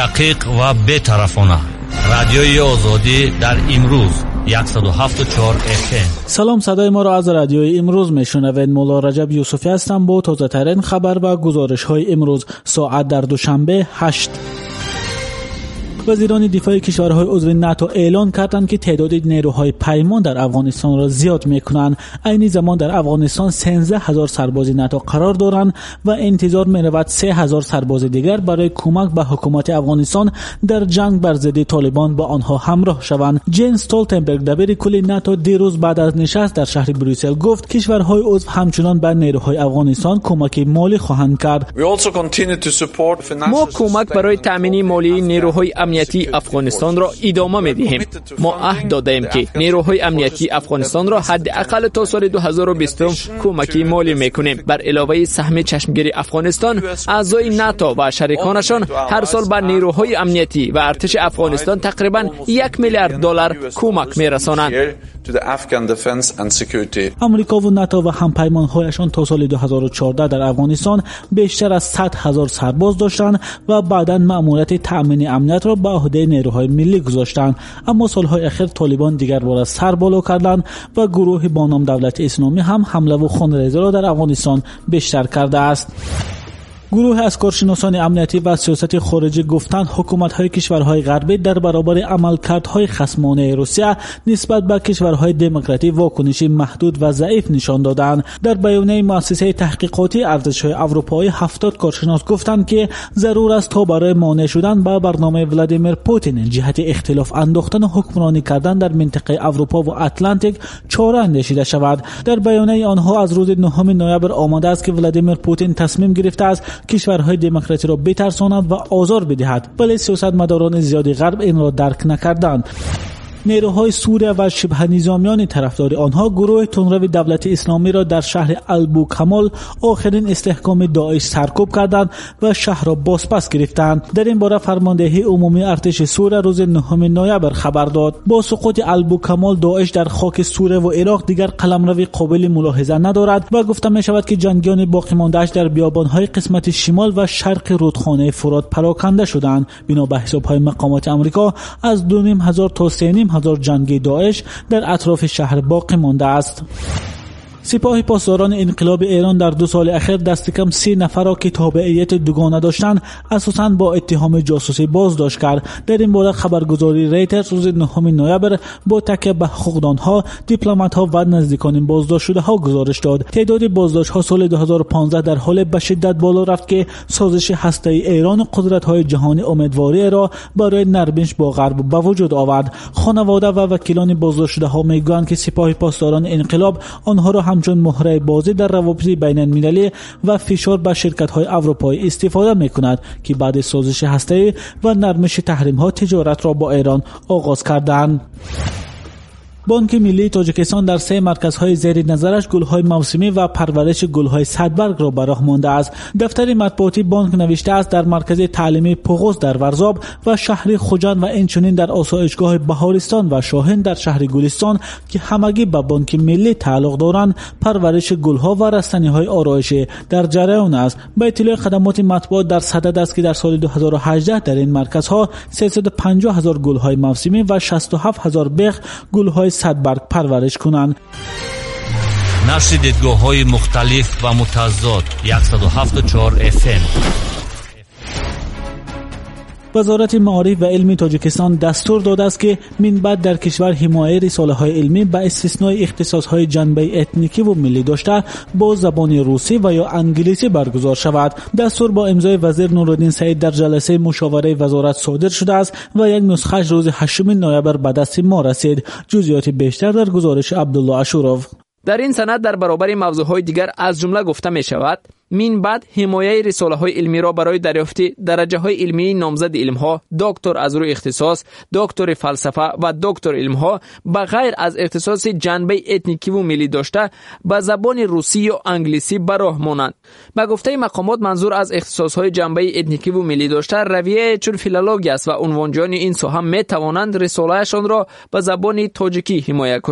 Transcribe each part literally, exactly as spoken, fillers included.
دقیق و بی‌طرفانه. رادیوی آزادی در امروز صد و هفت و چهار اف ام. سلام، صدای ما را از رادیوی امروز میشنوید. مولا رجب یوسفی هستم با تازه ترین خبر و گزارش های امروز ساعت در دوشنبه هشت. وزیران دفاع کشورهای عضو ناتو اعلان کردند که تعداد نیروهای پیمان در افغانستان را زیاد میکنند. عین زمان در افغانستان سیزده هزار سرباز ناتو قرار دارند و انتظار میرود سه هزار سرباز دیگر برای کمک به حکومت افغانستان در جنگ بر ضد طالبان با آنها همراه شوند. جین استولتنبرگ دبیر کل ناتو دیروز بعد از نشست در شهر بروسل گفت کشورهای عضو همچنان به نیروهای افغانستان کمک مالی خواهند کرد. ما کمک برای تامین مالی نیروهای امنیتی افغانستان را ادامه می‌دهیم. ما عهد دادیم که نیروهای امنیتی افغانستان را حداقل تا سال دو هزار و بیست کمک مالی می‌کنیم. بر علاوه سهم چشمگیر افغانستان، اعضای ناتو و شریکانشان هر سال به نیروهای امنیتی و ارتش افغانستان تقریباً یک میلیارد دلار کمک می‌رسانند. امریکا و ناتو و همپیمان‌هایشان تا سال دو هزار و چهارده در افغانستان بیشتر از صد هزار سرباز داشتند و بعداً مأموریت تأمین امنیت را به عهده نیروهای ملی گذاشتند. اما سالهای اخیر طالبان دیگر بار سر بالا کردند و گروه با نام دولت اسلامی هم حمله و خونریزی را در افغانستان بیشتر کرده است. گروه از کارشناسان امنیتی و سیاست خارجی گفتند حکومت‌های کشورهای غربی در برابر عملکردهای خصمانه روسیه نسبت به کشورهای دموکراتیک واکنشی محدود و ضعیف نشان دادند. در بیانیه مؤسسه تحقیقاتی ارزش‌های اروپایی هفتاد کارشناس گفتند که ضرور است تا برای مانع شدن به برنامه ولادیمیر پوتین جهت اختلاف انداختن و حکمرانی کردن در منطقه اروپا و اتلانتیک چاره اندیشیده شود. در بیانیه آنها از روز نهم نوامبر آمده است که ولادیمیر پوتین تصمیم گرفته است کشورهای دموکراتی را بترساند و آزار بدهد، ولی سیاستمداران زیادی غرب این را درک نکردند. نیروهای سوریه و شبه نظامیان طرفدار آنها گروه تندرو دولت اسلامی را در شهر البوکمال آخرین استحکام داعش سرکوب کردند و شهر را بازپس گرفتند. در این باره فرماندهی عمومی ارتش سوریه روز نهم نوامبر خبر داد با سقوط البوکمال داعش در خاک سوریه و عراق دیگر قلمرو قابل ملاحظه ندارد و گفته می شود که جنگیان باقی مانده‌اش در بیابان‌های قسمت شمال و شرق رودخانه فرات پراکنده شدند. بنا به حساب‌های مقامات آمریکا از دو و نیم هزار تا سه و نیم هزار جنگی داعش در اطراف شهر باقی مانده است. سپاه پاسداران انقلاب ایران در دو سال اخیر دست کم سی نفر را که تابعیت دوگانه داشتند اساساً با اتهام جاسوسی بازداشت کرد. در این باره خبرگزاری ریترز روز نهم نوامبر با تکیه به حقوقدانها، دیپلمات‌ها و نزدیکان بازداشت شده‌ها گزارش داد. تعداد بازداشت‌ها سال دو هزار و پانزده در حال به شدت بالا رفت که سازش هسته‌ای ایران و قدرت‌های جهانی امیدواری را برای نرمش با غرب به وجود آورد. خانواده و وکیلان بازداشت شده‌ها می‌گویند که سپاه پاسداران انقلاب آنها را همچون مهره بازی در روابط بین المللی و فشار به شرکت‌های اروپایی استفاده می‌کند که بعد سازش هسته‌ای و نرمش تحریم‌ها تجارت را با ایران آغاز کردند. بانک ملی تاجیکستان در سه مرکزهای زیر نظرش گل‌های موسمی و پرورش گل‌های صدبرگ را به راه مانده است. دفتر مطبوعاتی بانک نوشته است در مرکز تعلیمی پوغوز در ورزاب و شهر خوجند و اینچنین در آسایشگاه بهارستان و شاهین در شهر گلستان که همگی به بانک ملی تعلق دارند پرورش گل‌ها و رستنی‌های آرایشی در جریان است. به اطلاع خدمات مطبوعات در صدد است که در سال دو هزار و هجده در این مرکزها سیصد و پنجاه هزار گل‌های موسمی و شصت و هفت هزار بیخ گل‌های صدبرگ پرورش کنند. نشر دیدگاه‌های مختلف و متضاد صد و هفت و چهار اف ام. وزارت معارف و علم تاجیکستان دستور داده است که من بعد در کشور حمایت رساله‌های علمی به استثنای اختصاص‌های جنبه اتنیکی و ملی داشته با زبان روسی و یا انگلیسی برگزار شود. دستور با امضای وزیر نورالدین سعید در جلسه مشاوره وزارت صادر شده است و یک نسخه‌اش روز هشتم نوامبر به دست ما رسید. جزئیات بیشتر در گزارش عبدالله اشوروف. در این سند در برابر موضوعهای دیگر از جمله گفته می شود من بعد حمایه رساله‌های علمی را برای دریافت درجه‌های علمی نامزد علم‌ها، دکتر از روی اختصاص، دکتر فلسفه و دکتر علم‌ها به غیر از اختصاص جنبه اتنیکی و ملی داشته به زبان روسی و انگلیسی به راه مانند. به گفته مقامات منظور از اختصاص‌های جنبه اتنیکی و ملی داشته رویه چون فیلولوژی است و عنوانجان این ساحه می توانند رساله‌شان را به زبان تاجیکی حمایت کنند.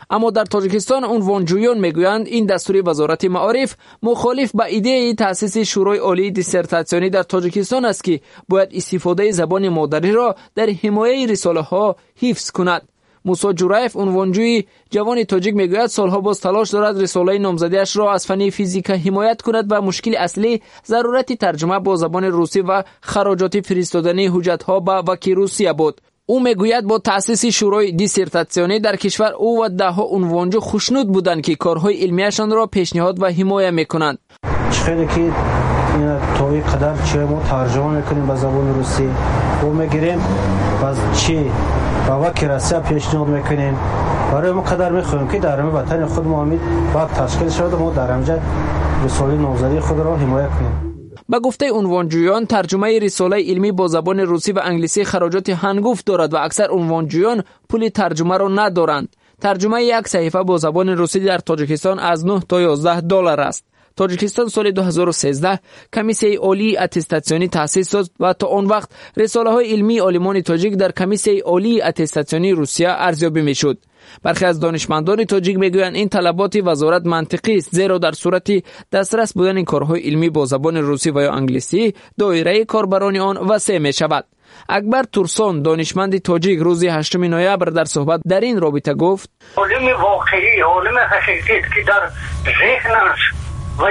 اما در تاجیکستان عنوانجویان میگویند این دستور وزارت معارف مخالف با ایده تأسیس شورای عالی دیسرتاسیونی در تاجیکستان است که باید استفاده زبان مادری را در حمایت رساله ها حفظ کند. موسی جورایف عنوانجوی جوان تاجیک میگوید سالها باز تلاش دارد رساله نامزدیش را از فن فیزیک حمایت کند و مشکل اصلی ضرورت ترجمه با زبان روسی و خراجات فرستادن حجت ها به وکی روسیه بود. او میگوید با تأسیس شورای دیسرتاسیونی در کشور او و ده ها عنوانجو خوشنود بودند که کارهای علمیشان را پیشنهاد و حمایت میکنند. خیلی که این توی قدر چه ما ترجمه میکنیم به زبان روسی و میگیریم باز چی با وکی روسیه پیشنهاد میکنیم برای ما قدر میخوایم که در همه وطن خود ما امید وقت تشکیل شده ما در همجا رساله نامزدی خود را حمایت کنیم. با گفته عنوانجویان ترجمه رساله علمی با زبان روسی و انگلیسی خراجات هنگفت دارد و اکثر عنوانجویان پول ترجمه را ندارند. ترجمه یک صحیفه با زبان روسی در تاجیکستان از نه تا یازده دلار است. تاجیکستان سال دو هزار و سیزده کمیسیون عالی اتستاسیونی تأسیس شد و تا آن وقت رساله های علمی آلمان تاجیک در کمیسیون عالی اتستاسیونی روسیه ارزیابی میشد. برخی از دانشمندان تاجیک میگویند این طلبات وزارت منطقی است، زیرا در صورت دسترس بودن این کارهای علمی با زبان روسی و یا انگلیسی دایره کاربران آن وسیع می شود. اکبر تورسون دانشمند تاجیک روز هشتم نوامبر در صحبت در این رابطه گفت: علم واقعی، علم حقیقی که در ذهنش و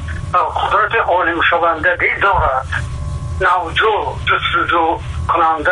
قدرت عالم شوندگی دارد، نوجو جستجو کننده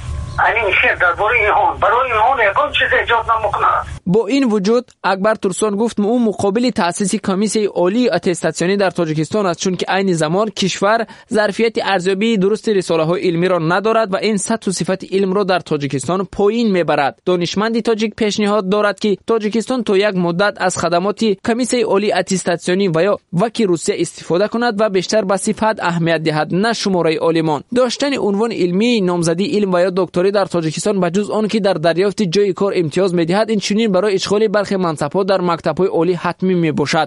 این شیر درباره ایران برای ایران یکان چیز ایجاد نمی‌کند. با این وجود اکبر تورسون گفت او مقابل تأسیس کمیسیون عالی اتستاسیونی در تاجیکستان است، چون که عین زمان کشور ظرفیت ارزیابی درست رساله‌های علمی را ندارد و این سطح و صفت علم را در تاجیکستان پایین میبرد. دانشمندی تاجیک پیشنهاد دارد که تاجیکستان تا یک مدت از خدمات کمیسیون عالی اتستاسیونی و یا وکی روسیه استفاده کند و بیشتر به صفت اهمیت دهد نه شماره عالمان. داشتن عنوان علمی نامزدی علم و یا دکتری در تاجیکستان بجز آن که در دریافت جای کار امتیاز می‌دهد، این چنین برای اشغال برخی منصب‌ها در مکتب‌های عالی حتمی میباشد.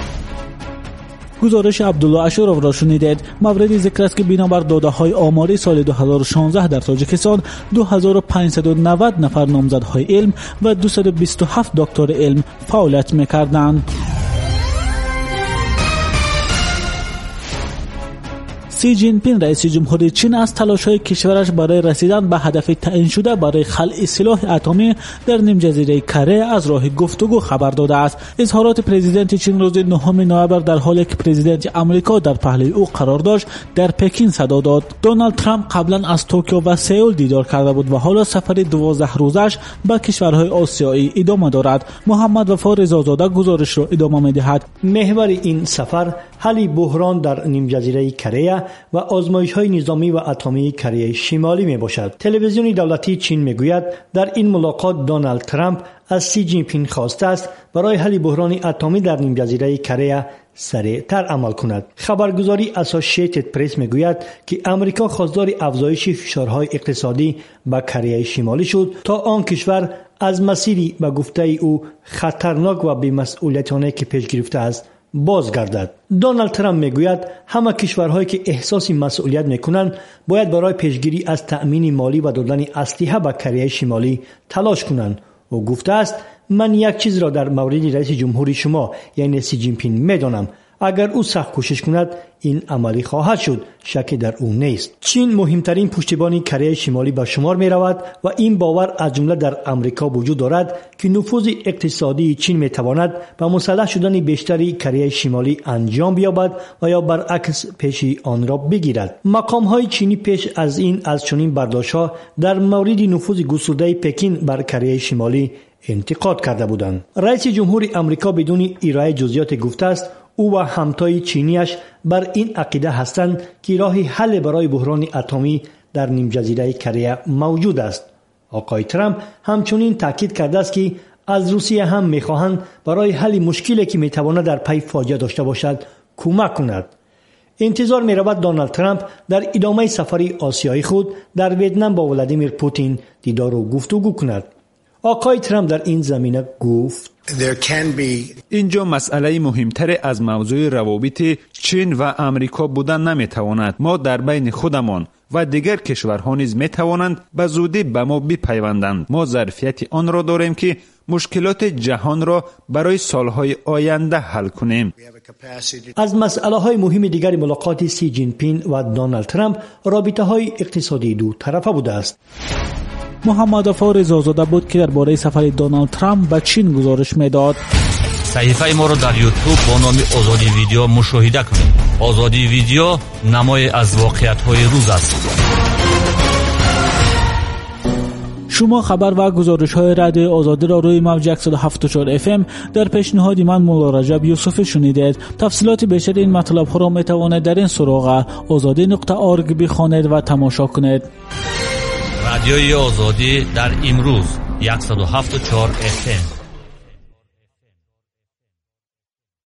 گزارش عبدالله اشرف را شنیدید. مورد ذکر است که بنابر داده‌های آماری سال دو هزار و شانزده در تاجیکستان دو هزار و پانصد و نود نفر نامزدهای علم و دویست و بیست و هفت دکتر علم فعالیت می‌کردند. سی جین پینگ رئیس جمهوری چین از تلاش‌های کشورش برای رسیدن به هدف تعیین شده برای خلع سلاح اتمی در نیم جزیره کره از راه گفتگو خبر داده است. اظهارات پرزیدنت چین روز نهم نوامبر در حالی که پرزیدنت آمریکا در پهلوی او قرار داشت در پکین صدا داد. دونالد ترامپ قبلا از توکیو و سئول دیدار کرده بود و حالا سفر دوازده روزش به کشورهای آسیایی ادامه دارد. محمد وفا رضازاده گزارش را ادامه می‌دهد. محور این سفر حل بحران در نیم جزیره کره و آزمایش‌های نظامی و اتمی کره شمالی میباشد. تلویزیون دولتی چین میگوید در این ملاقات دونالد ترامپ از سی جین پینگ خواسته است برای حل بحران اتمی در نیم جزیره کره سریعتر عمل کند. خبرگزاری اسوسییتد پرس میگوید که امریکا خواستار افزایش فشارهای اقتصادی به کره شمالی شد تا آن کشور از مسیری به گفته او خطرناک و بی‌مسئولیتانه که پیش گرفته است بازگردد. دونالد ترامپ میگوید همه کشورهایی که احساس مسئولیت میکنند باید برای پیشگیری از تأمین مالی و دادن اسلحه به کره شمالی تلاش کنند. او گفته است من یک چیز را در مورد رئیس جمهوری شما یعنی سی جین پینگ میدانم، اگر او سخت کوشش کند این عملی خواهد شد، شکی در او نیست. چین مهمترین پشتیبانی کره شمالی به شمار می رود و این باور از جمله در امریکا وجود دارد که نفوذ اقتصادی چین می تواند به مسلح شدن بیشتری کره شمالی انجام بیابد و یا برعکس پیش آن را بگیرد. مقام های چینی پیش از این از چنین برداشت‌ها در مورد نفوذ گسترده پکین بر کره شمالی انتقاد کرده بودند. رئیس جمهور امریکا بدون ارائه جزئیات گفته است او و همتای چینیش بر این عقیده هستند که راه حل برای بحران اتمی در نیم جزیره کره موجود است. آقای ترامپ همچنین تاکید کرده است که از روسیه هم می‌خواهند برای حل مشکلی که می‌تواند در پی فاجعه داشته باشد کمک کند. انتظار می‌رود دونالد ترامپ در ادامه سفری آسیایی خود در ویتنام با ولادیمیر پوتین دیدار و گفتگو کند. آقای ترامپ در این زمینه گفت اینجا مسئله مهمتر از موضوع روابط چین و امریکا بودن نمیتواند. ما در بین خودمان و دیگر کشورها نیز میتوانند به زودی به ما بپیوندند. ما ظرفیت آن را داریم که مشکلات جهان را برای سالهای آینده حل کنیم. از مسئله های مهم دیگر ملاقات سی جین پین و دونالد ترامپ رابطه های اقتصادی دو طرفه بوده است. محمد وفا رضازاده بود که درباره سفر دونالد ترامپ به چین گزارش میداد. صحیفه ما رو در یوتیوب با نام آزادی ویدیو مشاهده کنید. آزادی ویدیو نمای از واقعیت های روز است. شما خبر و گزارش های رادیو آزادی را روی موج صد و هفت و چهار اف ام در پیشنهاد من مولا رجب یوسف شنیدید. تفصیلات بیشتر این مطلب ها را می توانید در این سراغ آزادی نقطه اورگ بخوانید و تماشا کنید. رادیوی آزادی در امروز صد و هفت و چهار اف ام.